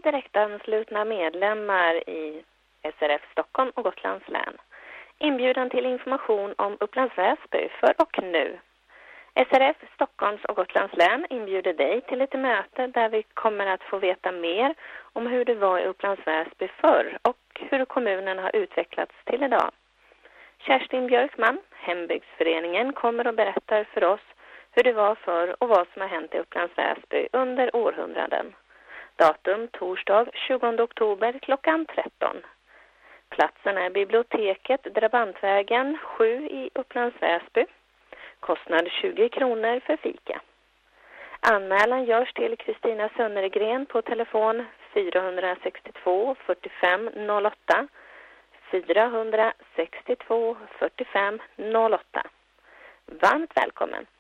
direktanslutna medlemmar i SRF Stockholm och Gotlands län. Inbjudan till information om Upplands Väsby för och nu. SRF Stockholms och Gotlands län inbjuder dig till ett möte där vi kommer att få veta mer om hur det var i Upplands Väsby förr och hur kommunen har utvecklats till idag. Kerstin Björkman, Hembygdsföreningen, kommer och berättar för oss hur det var förr och vad som har hänt i Upplands Väsby under århundraden. Datum torsdag 20 oktober klockan 13. Platsen är biblioteket Drabantvägen 7 i Upplands Väsby. Kostnad 20 kronor för fika. Anmälan görs till Kristina Sönnergren på telefon 462 45 08. 462 45 08. Varmt välkommen!